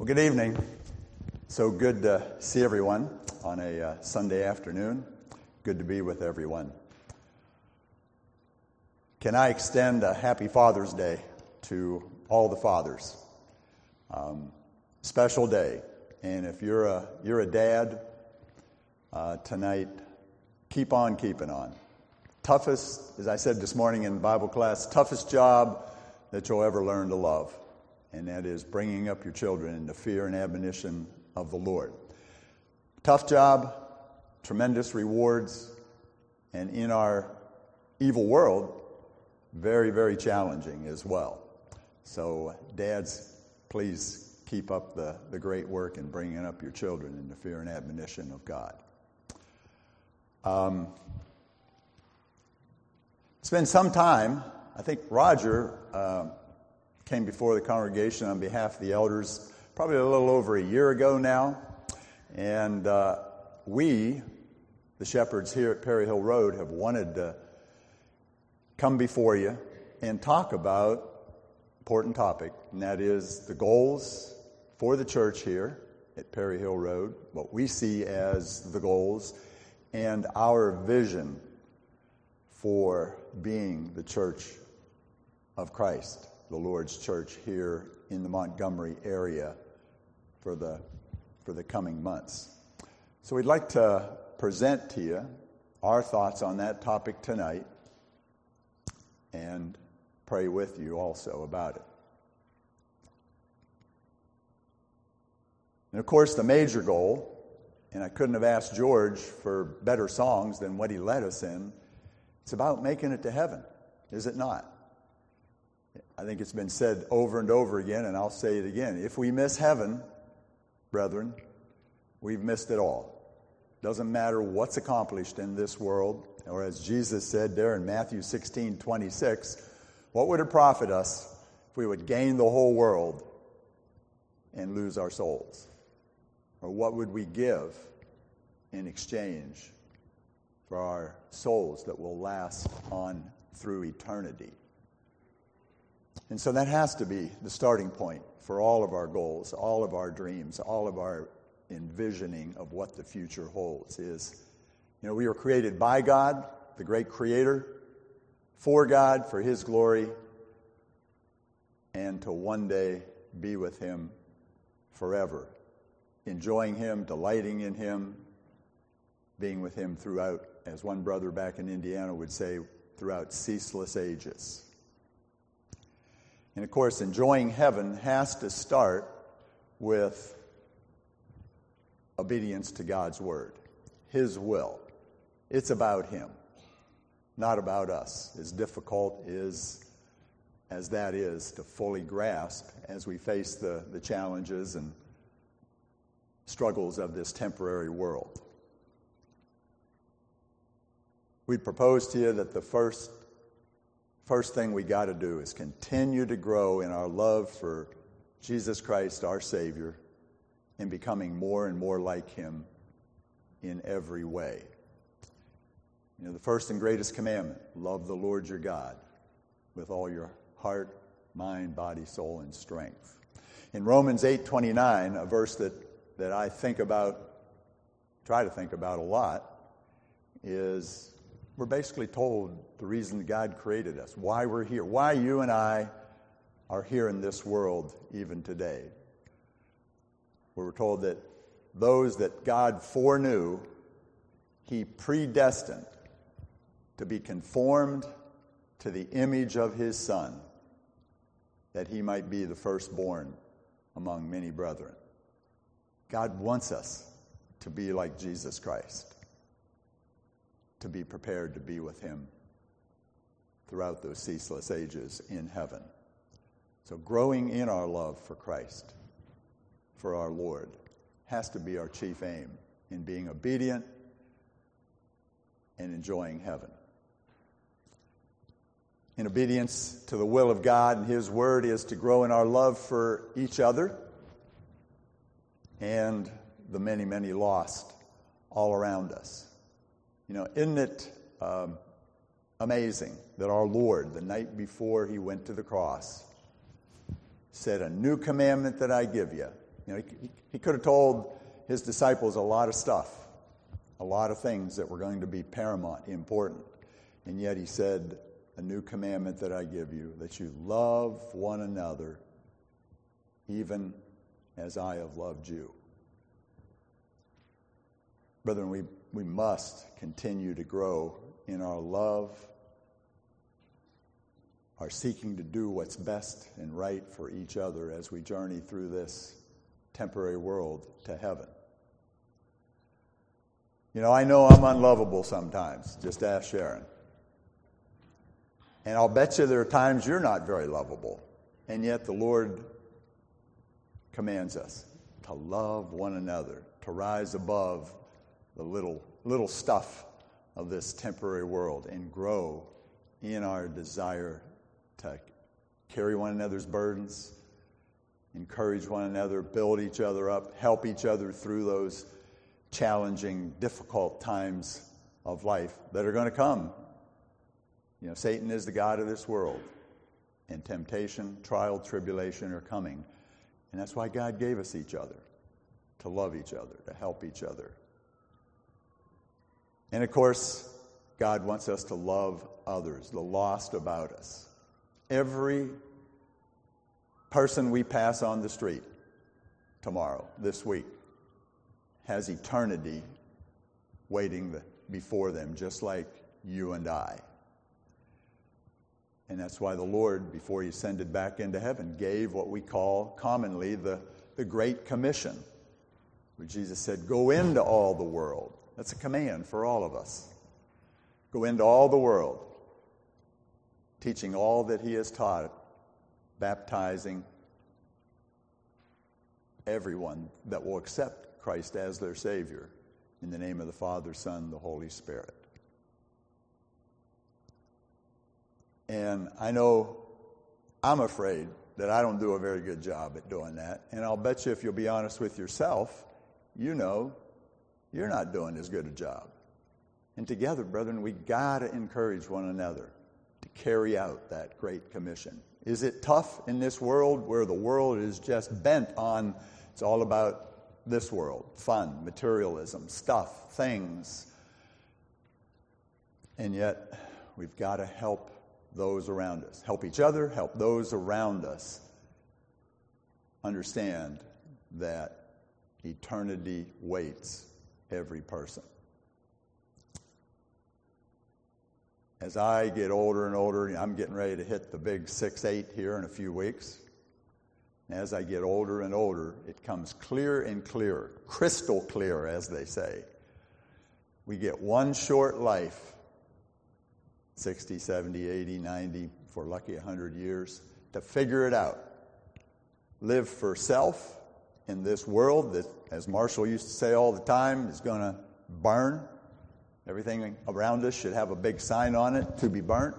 Well, good evening. So good to see everyone on a Sunday afternoon. Good to be with everyone. Can I extend a happy Father's Day to all the fathers? Special day. And if you're a dad tonight, keep on keeping on. Toughest, as I said this morning in Bible class, toughest job that you'll ever learn to love. And that is bringing up your children in the fear and admonition of the Lord. Tough job, tremendous rewards, and in our evil world, very, very challenging as well. So, dads, please keep up the great work in bringing up your children in the fear and admonition of God. It's been some time. I think Roger came before the congregation on behalf of the elders probably a little over a year ago now. And we, the shepherds here at Perry Hill Road, have wanted to come before you and talk about an important topic, and that is the goals for the church here at Perry Hill Road, what we see as the goals, and our vision for being the church of Christ, the Lord's church here in the Montgomery area for the coming months. So we'd like to present to you our thoughts on that topic tonight and pray with you also about it. And of course, the major goal, and I couldn't have asked George for better songs than what he led us in, it's about making it to heaven, is it not? I think it's been said over and over again, and I'll say it again. If we miss heaven, brethren, we've missed it all. Doesn't matter what's accomplished in this world, or as Jesus said there in Matthew 16:26, what would it profit us if we would gain the whole world and lose our souls? Or what would we give in exchange for our souls that will last on through eternity? And so that has to be the starting point for all of our goals, all of our dreams, all of our envisioning of what the future holds is, we were created by God, the great creator, for God, for his glory, and to one day be with him forever, enjoying him, delighting in him, being with him throughout, as one brother back in Indiana would say, throughout ceaseless ages. And of course, enjoying heaven has to start with obedience to God's word, his will. It's about him, not about us, as difficult as that is to fully grasp as we face the challenges and struggles of this temporary world. We'd propose to you that the first thing we got to do is continue to grow in our love for Jesus Christ, our Savior, and becoming more and more like him in every way. The first and greatest commandment, love the Lord your God with all your heart, mind, body, soul, and strength. In Romans 8:29, a verse that I try to think about a lot, is we're basically told the reason God created us, why we're here, why you and I are here in this world even today. We're told that those that God foreknew, he predestined to be conformed to the image of his Son, that he might be the firstborn among many brethren. God wants us to be like Jesus Christ, to be prepared to be with him throughout those ceaseless ages in heaven. So growing in our love for Christ, for our Lord, has to be our chief aim in being obedient and enjoying heaven. In obedience to the will of God and his word is to grow in our love for each other and the many, many lost all around us. Isn't it amazing that our Lord, the night before he went to the cross, said, "A new commandment that I give you, He could have told his disciples a lot of stuff, a lot of things that were going to be paramount, important. And yet he said, a new commandment that I give you, that you love one another even as I have loved you. Brethren, we must continue to grow in our love, our seeking to do what's best and right for each other as we journey through this temporary world to heaven. I know I'm unlovable sometimes. Just ask Sharon. And I'll bet you there are times you're not very lovable. And yet the Lord commands us to love one another, to rise above the little stuff of this temporary world and grow in our desire to carry one another's burdens, encourage one another, build each other up, help each other through those challenging, difficult times of life that are going to come. Satan is the god of this world, and temptation, trial, tribulation are coming. And that's why God gave us each other, to love each other, to help each other. And of course, God wants us to love others, the lost about us. Every person we pass on the street tomorrow, this week, has eternity waiting before them, just like you and I. And that's why the Lord, before he ascended back into heaven, gave what we call commonly the Great Commission, where Jesus said, go into all the world. That's a command for all of us. Go into all the world, teaching all that he has taught, baptizing everyone that will accept Christ as their Savior, in the name of the Father, Son, the Holy Spirit. And I know I'm afraid that I don't do a very good job at doing that. And I'll bet you if you'll be honest with yourself, you're not doing as good a job. And together, brethren, we got to encourage one another to carry out that Great Commission. Is it tough in this world where the world is just bent on, it's all about this world, fun, materialism, stuff, things. And yet, we've got to help those around us. Help each other, help those around us understand that eternity waits every person. As I get older and older, I'm getting ready to hit the big 6-8 here in a few weeks. As I get older and older, it comes clearer and clearer, crystal clear, as they say. We get one short life, 60, 70, 80, 90, if we're lucky 100 years, to figure it out. Live for self in this world that, as Marshall used to say all the time, is going to burn. Everything around us should have a big sign on it, to be burnt.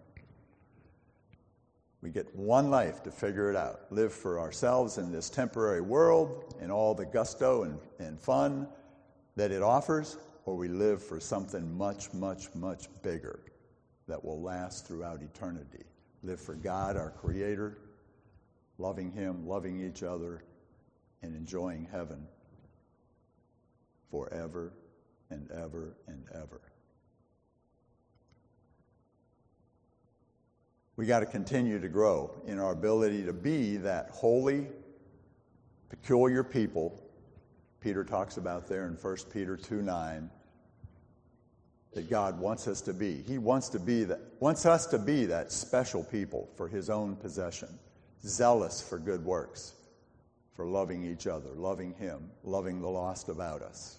We get one life to figure it out. Live for ourselves in this temporary world and all the gusto and fun that it offers, or we live for something much, much, much bigger that will last throughout eternity. Live for God, our Creator, loving Him, loving each other, and enjoying heaven forever and ever and ever. We got to continue to grow in our ability to be that holy, peculiar people Peter talks about there in 1 Peter 2:9 that God wants us to be. He wants us to be that special people for His own possession, zealous for good works, for loving each other, loving Him, loving the lost about us.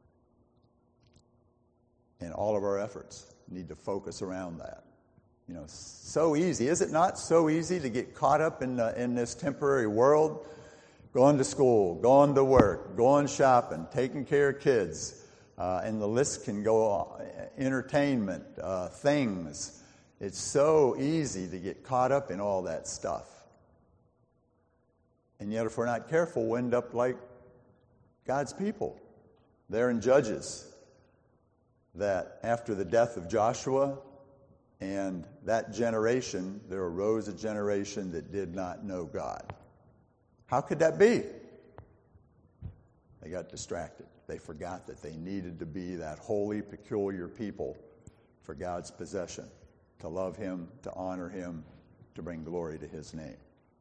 And all of our efforts need to focus around that. So easy. Is it not so easy to get caught up in this temporary world? Going to school, going to work, going shopping, taking care of kids, and the list can go on. Entertainment, things. It's so easy to get caught up in all that stuff. And yet if we're not careful, we'll end up like God's people. There in Judges, that after the death of Joshua and that generation, there arose a generation that did not know God. How could that be? They got distracted. They forgot that they needed to be that holy, peculiar people for God's possession, to love Him, to honor Him, to bring glory to His name.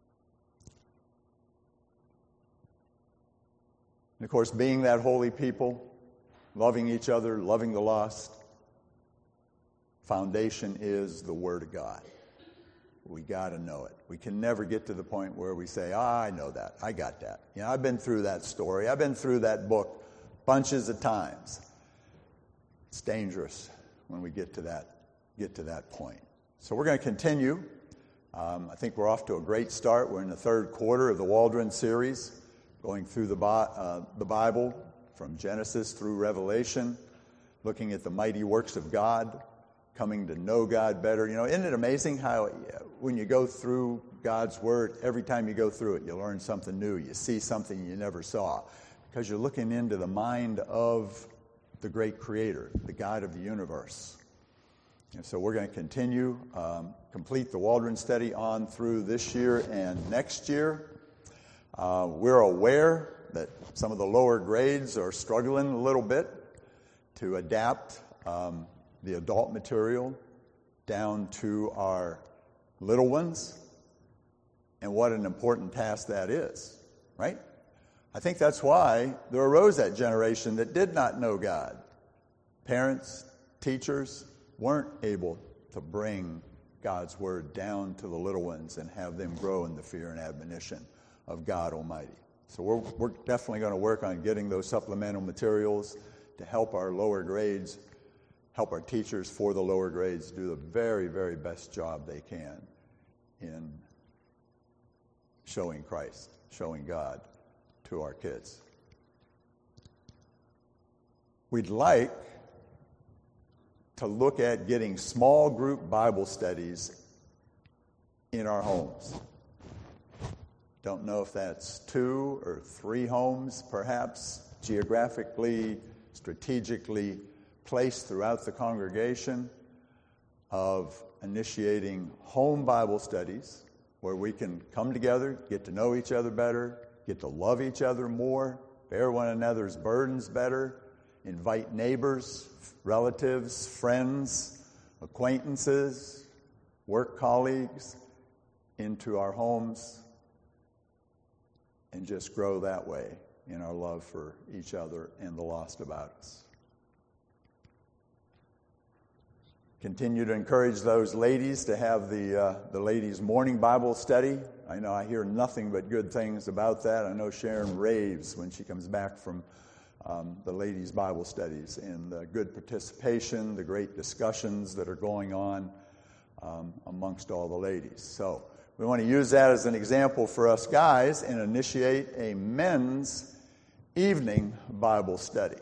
And of course, being that holy people, loving each other, loving the lost, foundation is the Word of God. We got to know it. We can never get to the point where we say, I know that. I got that. You know, I've been through that story. I've been through that book bunches of times. It's dangerous when we get to that point. So we're going to continue. I think we're off to a great start. We're in the third quarter of the Waldron series, going through the Bible from Genesis through Revelation, looking at the mighty works of God, coming to know God better. You know, isn't it amazing how when you go through God's Word, every time you go through it, you learn something new. You see something you never saw because you're looking into the mind of the great Creator, the God of the universe. And so we're going to continue, complete the Waldron study on through this year and next year. We're aware that some of the lower grades are struggling a little bit to adapt the adult material down to our little ones, and what an important task that is, right? I think that's why there arose that generation that did not know God. Parents, teachers weren't able to bring God's Word down to the little ones and have them grow in the fear and admonition of God Almighty. So we're definitely going to work on getting those supplemental materials to help our lower grades, help our teachers for the lower grades do the very, very best job they can in showing Christ, showing God to our kids. We'd like to look at getting small group Bible studies in our homes. Don't know if that's 2 or 3 homes, perhaps geographically, strategically placed throughout the congregation, of initiating home Bible studies where we can come together, get to know each other better, get to love each other more, bear one another's burdens better, invite neighbors, relatives, friends, acquaintances, work colleagues into our homes, and just grow that way in our love for each other and the lost about us. Continue to encourage those ladies to have the ladies' morning Bible study. I know I hear nothing but good things about that. I know Sharon raves when she comes back from the ladies' Bible studies, and the good participation, the great discussions that are going on amongst all the ladies. So we want to use that as an example for us guys and initiate a men's evening Bible study.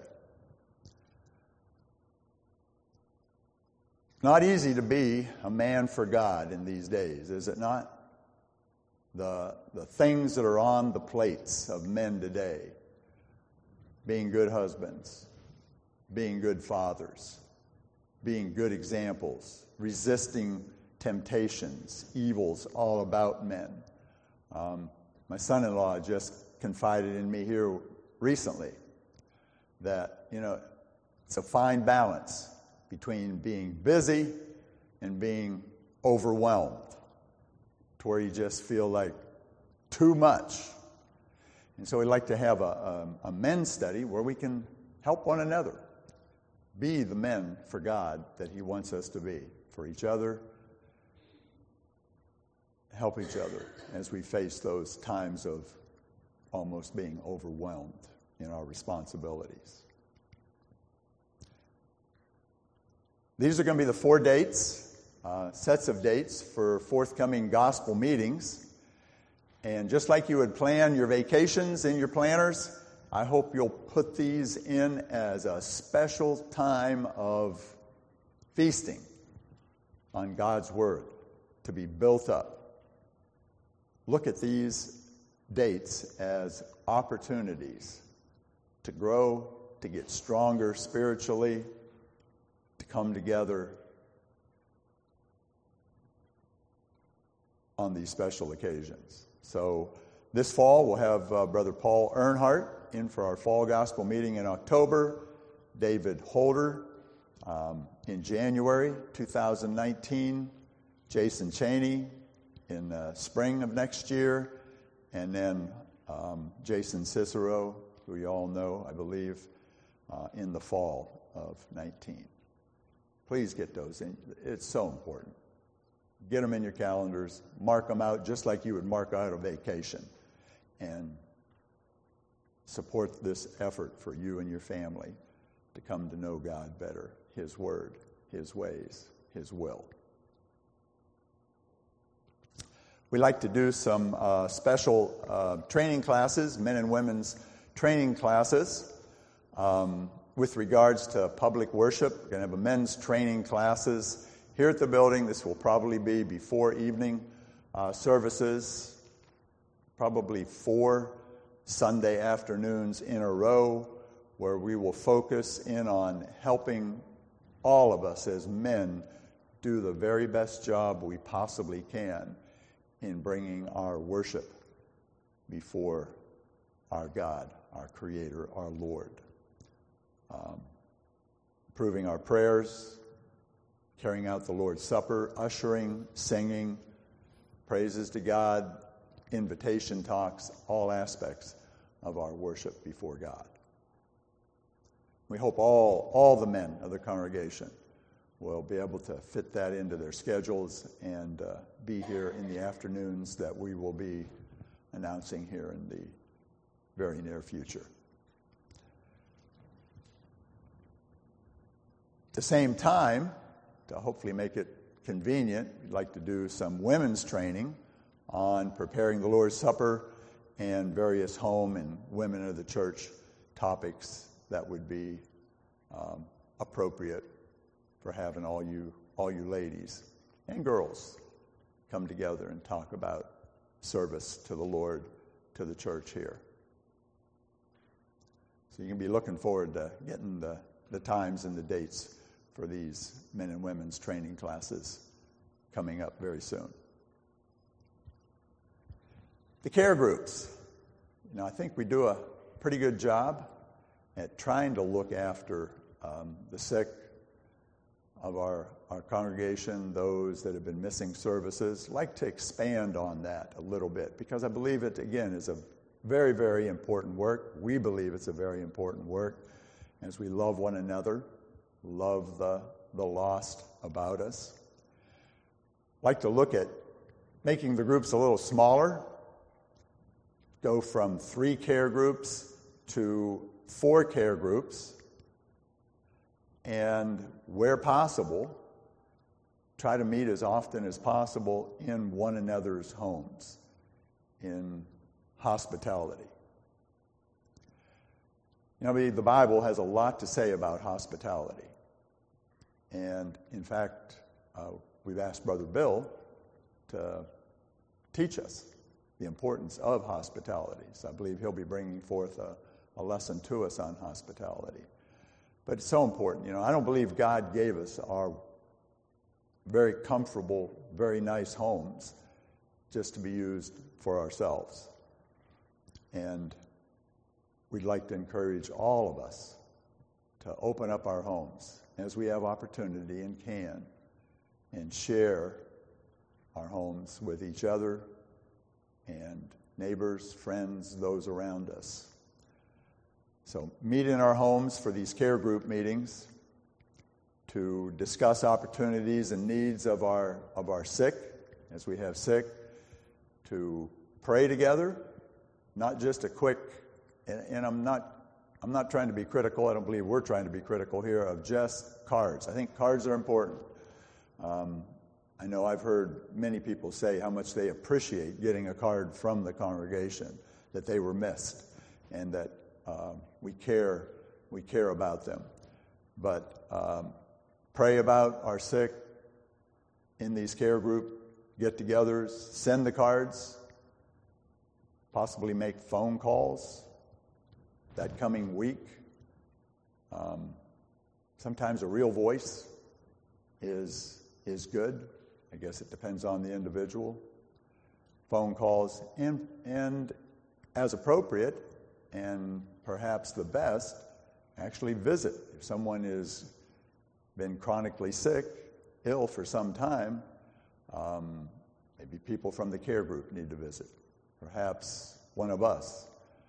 Not easy to be a man for God in these days, is it not? The things that are on the plates of men today, being good husbands, being good fathers, being good examples, resisting temptations, evils all about men. My son-in-law just confided in me here recently that, you know, it's a fine balance between being busy and being overwhelmed, to where you just feel like too much. And so we'd like to have a men's study where we can help one another be the men for God that He wants us to be, for each other, help each other as we face those times of almost being overwhelmed in our responsibilities. These are going to be the 4 dates, sets of dates for forthcoming gospel meetings. And just like you would plan your vacations in your planners, I hope you'll put these in as a special time of feasting on God's Word, to be built up. Look at these dates as opportunities to grow, to get stronger spiritually, to come together on these special occasions. So this fall we'll have Brother Paul Earnhardt in for our fall gospel meeting in October. David Holder in January 2019. Jason Cheney in the spring of next year. And then Jason Cicero, who you all know, I believe, in the fall of 19. Please get those in. It's so important. Get them in your calendars. Mark them out just like you would mark out a vacation. And support this effort for you and your family to come to know God better, His Word, His ways, His will. We like to do some special training classes, men and women's training classes. With regards to public worship, we're going to have a men's training classes here at the building. This will probably be before evening services, probably 4 Sunday afternoons in a row, where we will focus in on helping all of us as men do the very best job we possibly can in bringing our worship before our God, our Creator, our Lord. Proving our prayers, carrying out the Lord's Supper, ushering, singing, praises to God, invitation talks, all aspects of our worship before God. We hope all the men of the congregation will be able to fit that into their schedules and be here in the afternoons that we will be announcing here in the very near future. At the same time, to hopefully make it convenient, we'd like to do some women's training on preparing the Lord's Supper and various home and women of the church topics that would be appropriate for having all you ladies and girls come together and talk about service to the Lord, to the church here. So you can be looking forward to getting the times and the dates for these men and women's training classes coming up very soon. The care groups. I think we do a pretty good job at trying to look after the sick of our congregation, those that have been missing services. I'd like to expand on that a little bit because I believe it, again, is a very, very important work. We believe it's a very important work as we love one another, love the lost about us. I'd like to look at making the groups a little smaller, go from 3 care groups to 4 care groups, and where possible, try to meet as often as possible in one another's homes, in hospitality. The Bible has a lot to say about hospitality. And in fact, we've asked Brother Bill to teach us the importance of hospitality. So I believe he'll be bringing forth a lesson to us on hospitality. But it's so important. I don't believe God gave us our very comfortable, very nice homes just to be used for ourselves. And we'd like to encourage all of us to open up our homes as we have opportunity and can, and share our homes with each other and neighbors, friends, those around us. So meet in our homes for these care group meetings to discuss opportunities and needs of our sick, as we have sick, to pray together, not just a quick, and I'm not trying to be critical. I don't believe we're trying to be critical here of just cards. I think cards are important. I know I've heard many people say how much they appreciate getting a card from the congregation, that they were missed, and that we care about them. But pray about our sick in these care group get-togethers. Send the cards. Possibly make phone calls that coming week. Sometimes a real voice is good. I guess it depends on the individual. Phone calls and as appropriate, and perhaps the best, actually visit. If someone has been chronically sick, ill for some time, maybe people from the care group need to visit. Perhaps one of us,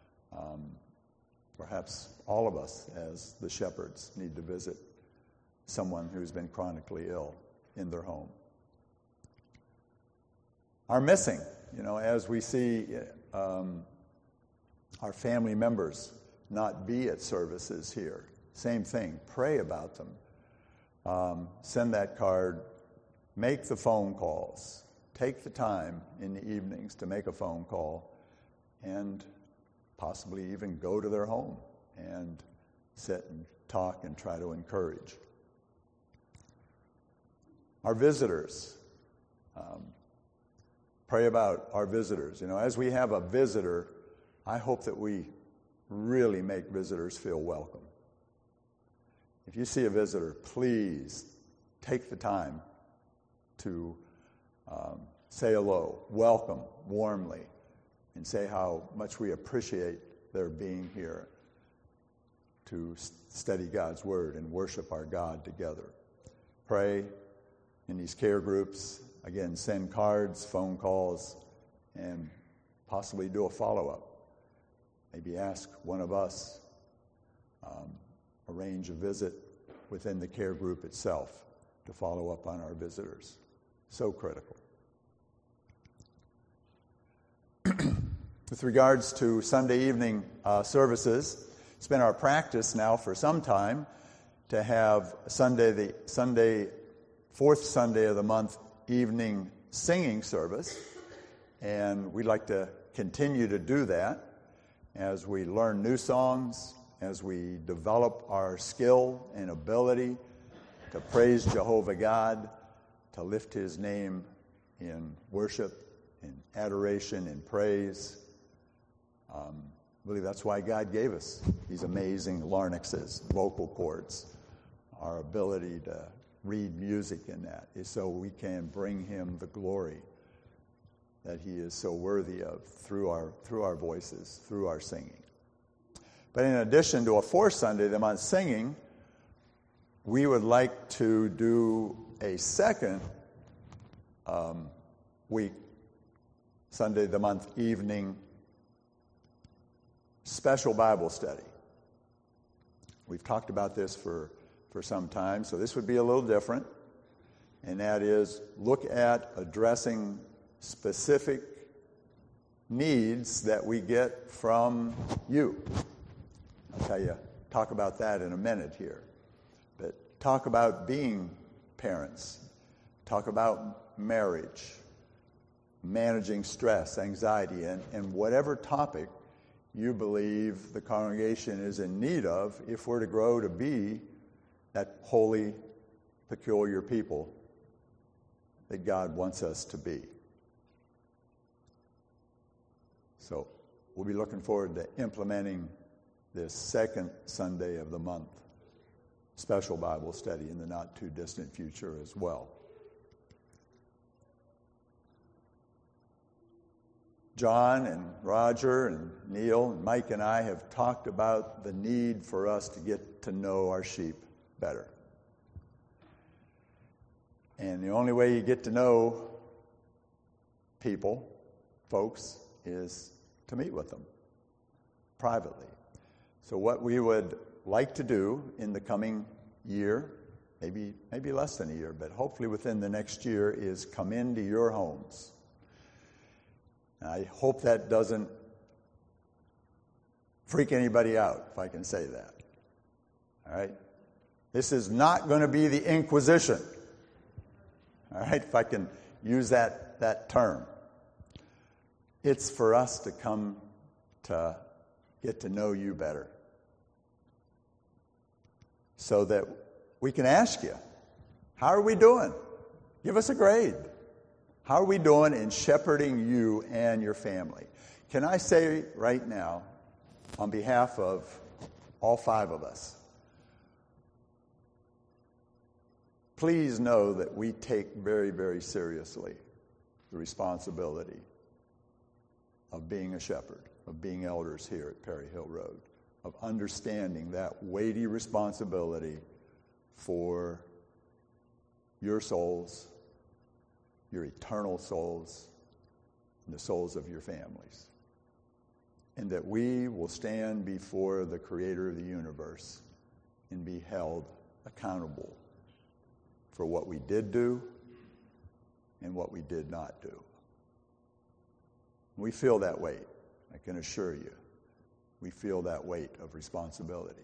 perhaps all of us as the shepherds need to visit someone who's been chronically ill in their home. Our missing, as we see our family members not be at services here, same thing, pray about them. Send that card, make the phone calls, take the time in the evenings to make a phone call, and possibly even go to their home and sit and talk and try to encourage. Our visitors, pray about our visitors. As we have a visitor, I hope that we really make visitors feel welcome. If you see a visitor, please take the time to say hello, welcome warmly, and say how much we appreciate their being here to study God's Word and worship our God together. Pray in these care groups. Again, send cards, phone calls, and possibly do a follow-up. Maybe ask one of us, arrange a visit within the care group itself to follow up on our visitors. So critical. With regards to Sunday evening services, it's been our practice now for some time to have the fourth Sunday of the month evening singing service, and we'd like to continue to do that as we learn new songs, as we develop our skill and ability to praise Jehovah God, to lift His name in worship, in adoration, in praise. I believe that's why God gave us these amazing larynxes, vocal cords. Our ability to read music in that is so we can bring Him the glory that He is so worthy of through our voices, through our singing. But in addition to a fourth Sunday of the month singing, we would like to do a second week, Sunday of the month evening special Bible study. We've talked about this for some time, so this would be a little different, and that is look at addressing specific needs that we get from you. I'll talk about that in a minute here. But talk about being parents, talk about marriage, managing stress, anxiety, and whatever topic you believe the congregation is in need of if we're to grow to be that holy, peculiar people that God wants us to be. So we'll be looking forward to implementing this second Sunday of the month special Bible study in the not-too-distant future as well. John and Roger and Neil and Mike and I have talked about the need for us to get to know our sheep better. And the only way you get to know folks, is to meet with them privately. So what we would like to do in the coming year, maybe less than a year, but hopefully within the next year, is come into your homes. I hope that doesn't freak anybody out, if I can say that. All right? This is not going to be the Inquisition. All right? If I can use that term. It's for us to come to get to know you better, so that we can ask you, how are we doing? Give us a grade. How are we doing in shepherding you and your family? Can I say right now, on behalf of all 5 of us, please know that we take very, very seriously the responsibility of being a shepherd, of being elders here at Perry Hill Road, of understanding that weighty responsibility for your souls, your eternal souls, and the souls of your families. And that we will stand before the Creator of the universe and be held accountable for what we did do and what we did not do. We feel that weight, I can assure you. We feel that weight of responsibility.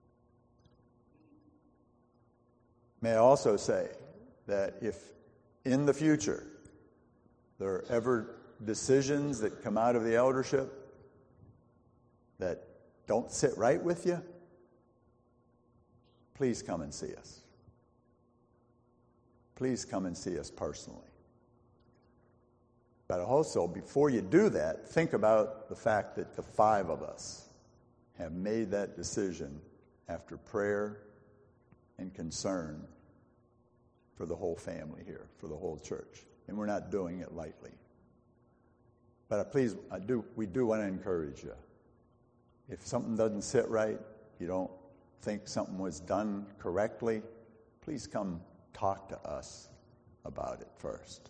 May I also say that if in the future there are ever decisions that come out of the eldership that don't sit right with you, please come and see us. Please come and see us personally. But also, before you do that, think about the fact that the 5 of us have made that decision after prayer and concern for the whole family here, for the whole church. And we're not doing it lightly. But please, we do want to encourage you. If something doesn't sit right, you don't think something was done correctly, please come talk to us about it first.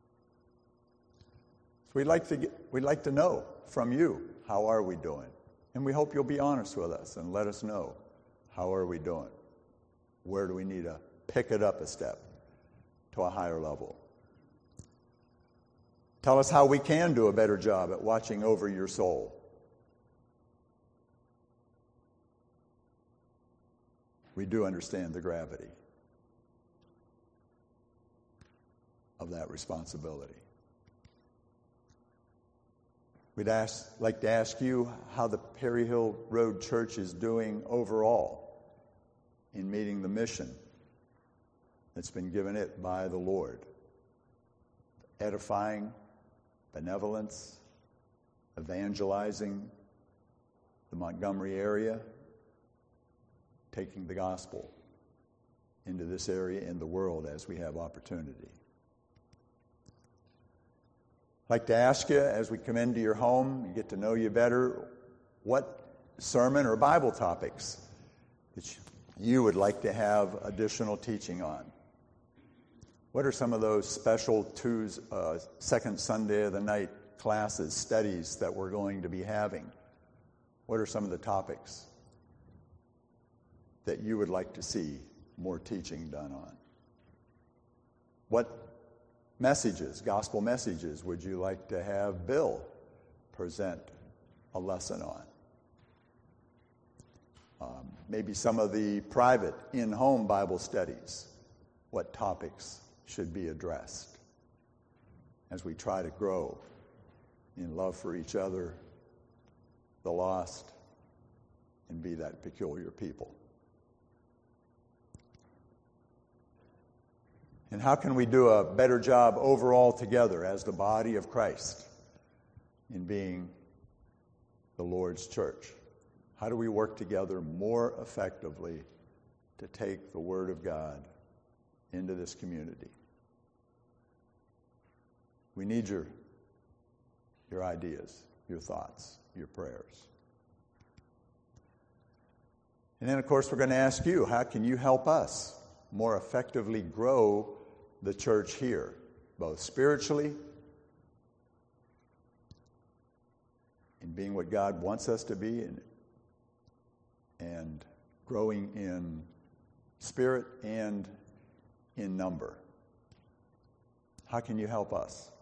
So we'd like to know from you, how are we doing? And we hope you'll be honest with us and let us know, how are we doing? Where do we need to pick it up a step to a higher level? Tell us how we can do a better job at watching over your soul. We do understand the gravity of that responsibility. We'd like to ask you how the Perry Hill Road Church is doing overall in meeting the mission that's been given it by the Lord. Edifying, benevolence, evangelizing the Montgomery area, taking the gospel into this area and the world as we have opportunity. I'd like to ask you, as we come into your home and get to know you better, what sermon or Bible topics that you would like to have additional teaching on. What are some of those special second Sunday of the night classes, studies that we're going to be having? What are some of the topics that you would like to see more teaching done on? What messages, gospel messages, would you like to have Bill present a lesson on? Maybe some of the private in-home Bible studies. What topics should be addressed as we try to grow in love for each other, the lost, and be that peculiar people? And how can we do a better job overall together as the body of Christ in being the Lord's church? How do we work together more effectively to take the Word of God into this community? We need your ideas, your thoughts, your prayers. And then, of course, we're going to ask you, how can you help us more effectively grow the church here, both spiritually in being what God wants us to be and growing in spirit and in number? How can you help us?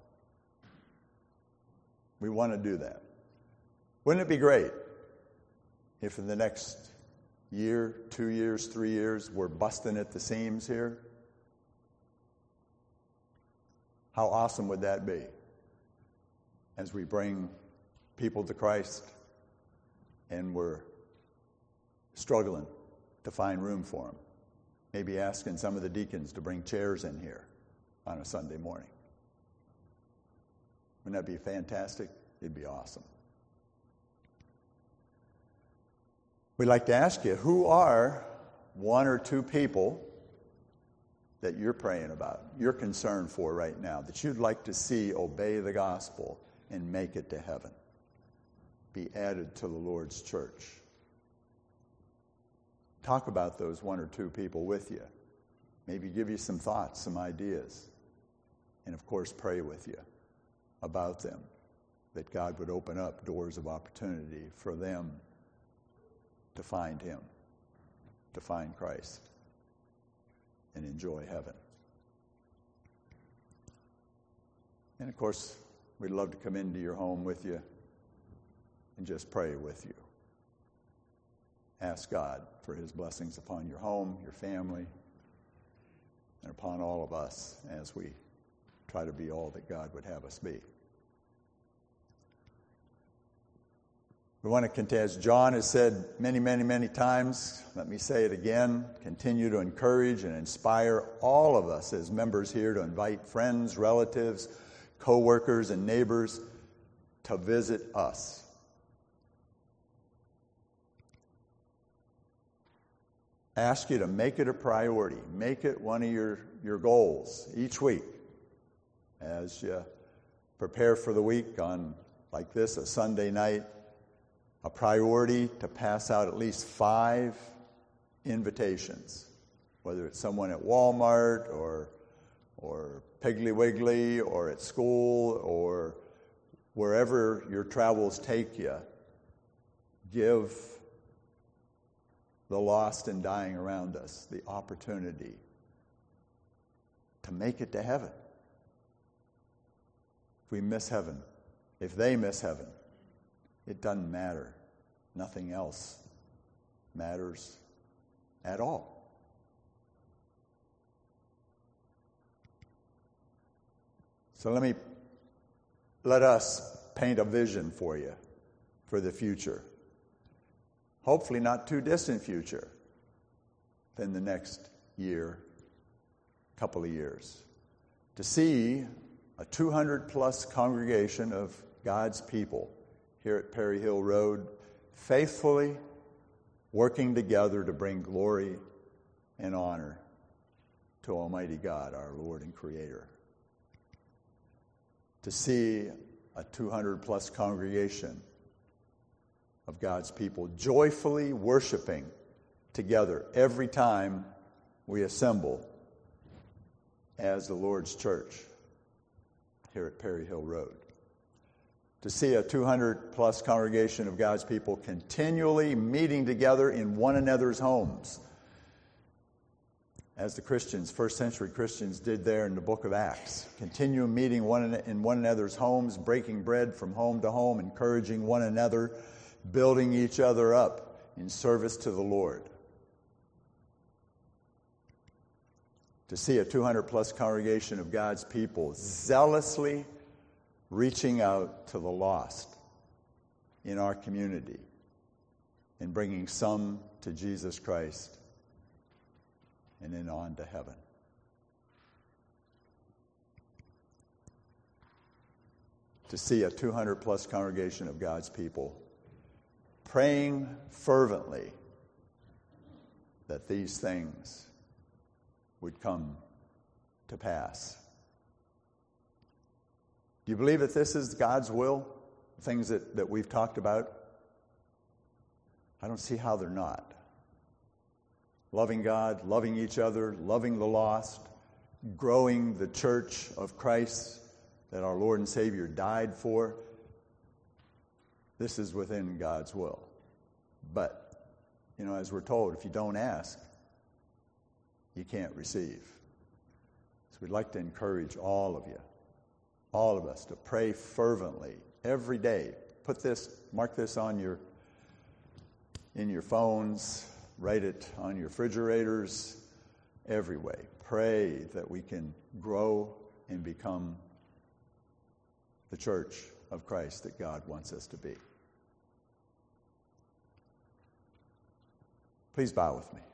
We want to do that. Wouldn't it be great if in the next year, 2 years, 3 years, we're busting at the seams here? How awesome would that be as we bring people to Christ and we're struggling to find room for them? Maybe asking some of the deacons to bring chairs in here on a Sunday morning. Wouldn't that be fantastic? It'd be awesome. We'd like to ask you, who are 1 or 2 people that you're praying about, you're concerned for right now, that you'd like to see obey the gospel and make it to heaven? be added to the Lord's church. Talk about those one or two people with you. Maybe give you some thoughts, some ideas. And of course, pray with you about them, that God would open up doors of opportunity for them to find Him, to find Christ, and enjoy heaven. And of course, we'd love to come into your home with you and just pray with you. Ask God for His blessings upon your home, your family, and upon all of us as we try to be all that God would have us be. We want to continue, as John has said many, many, many times, let me say it again, continue to encourage and inspire all of us as members here to invite friends, relatives, co-workers, and neighbors to visit us. Ask you to make it a priority. Make it one of your goals each week as you prepare for the week on, like this, a Sunday night, a priority to pass out at least 5 invitations, whether it's someone at Walmart or Piggly Wiggly or at school or wherever your travels take you. Give the lost and dying around us the opportunity to make it to heaven. If we miss heaven, if they miss heaven, it doesn't matter. Nothing else matters at all. So let us paint a vision for you for the future. Hopefully not too distant future, than the next year, couple of years. To see a 200-plus congregation of God's people here at Perry Hill Road, faithfully working together to bring glory and honor to Almighty God, our Lord and Creator. To see a 200-plus congregation of God's people joyfully worshiping together every time we assemble as the Lord's church here at Perry Hill Road. To see a 200-plus congregation of God's people continually meeting together in one another's homes, as the Christians, first-century Christians, did there in the book of Acts. Continue meeting in one another's homes, breaking bread from home to home, encouraging one another, building each other up in service to the Lord. To see a 200-plus congregation of God's people zealously reaching out to the lost in our community and bringing some to Jesus Christ and then on to heaven. To see a 200-plus congregation of God's people praying fervently that these things would come to pass. Do you believe that this is God's will? Things that we've talked about? I don't see how they're not. Loving God, loving each other, loving the lost, growing the church of Christ that our Lord and Savior died for. This is within God's will. But, as we're told, if you don't ask, you can't receive. So we'd like to encourage all of us, to pray fervently every day. Mark this in your phones, write it on your refrigerators, every way. Pray that we can grow and become the church of Christ that God wants us to be. Please bow with me.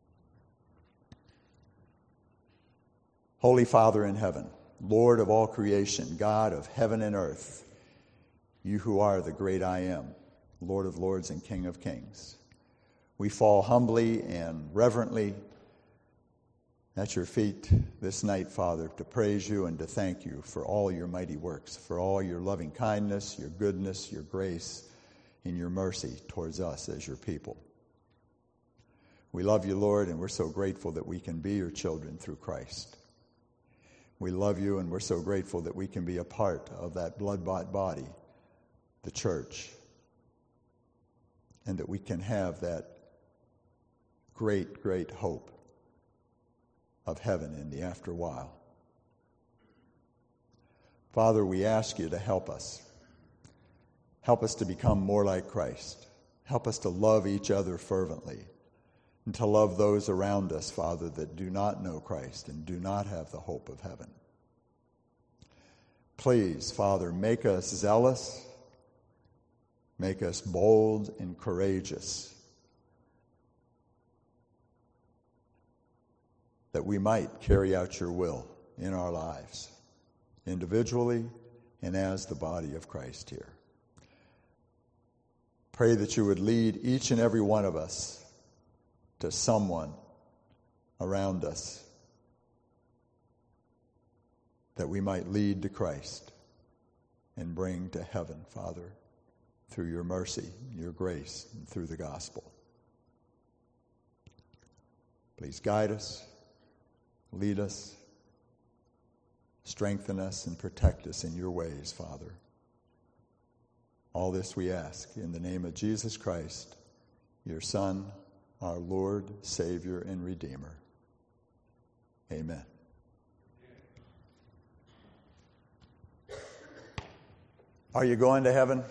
Holy Father in heaven, Lord of all creation, God of heaven and earth, you who are the great I am, Lord of lords and King of kings, we fall humbly and reverently at your feet this night, Father, to praise you and to thank you for all your mighty works, for all your loving kindness, your goodness, your grace, in your mercy towards us as your people. We love you, Lord, and we're so grateful that we can be your children through Christ. We love you, and we're so grateful that we can be a part of that blood-bought body, the church, and that we can have that great, great hope of heaven in the after while. Father, we ask you to help us. Help us to become more like Christ. Help us to love each other fervently and to love those around us, Father, that do not know Christ and do not have the hope of heaven. Please, Father, make us zealous, make us bold and courageous, that we might carry out your will in our lives, individually and as the body of Christ here. Pray that you would lead each and every one of us to someone around us that we might lead to Christ and bring to heaven, Father, through your mercy, your grace, and through the gospel. Please guide us, lead us, strengthen us, and protect us in your ways, Father. All this we ask in the name of Jesus Christ, your Son, our Lord, Savior, and Redeemer. Amen. Are you going to heaven?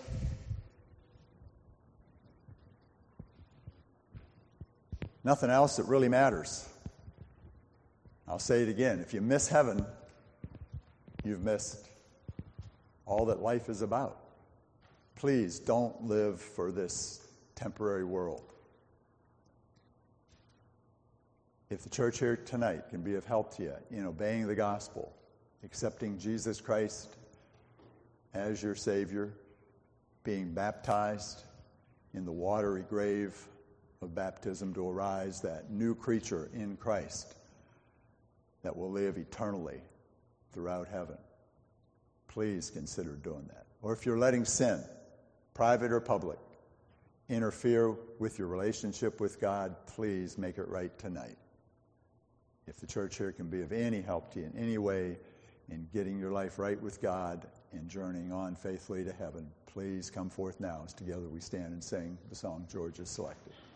Nothing else that really matters. I'll say it again. If you miss heaven, you've missed all that life is about. Please don't live for this temporary world. If the church here tonight can be of help to you in obeying the gospel, accepting Jesus Christ as your Savior, being baptized in the watery grave of baptism to arise that new creature in Christ that will live eternally throughout heaven, please consider doing that. Or if you're letting sin, private or public, interfere with your relationship with God, please make it right tonight. If the church here can be of any help to you in any way in getting your life right with God and journeying on faithfully to heaven, please come forth now as together we stand and sing the song George has selected.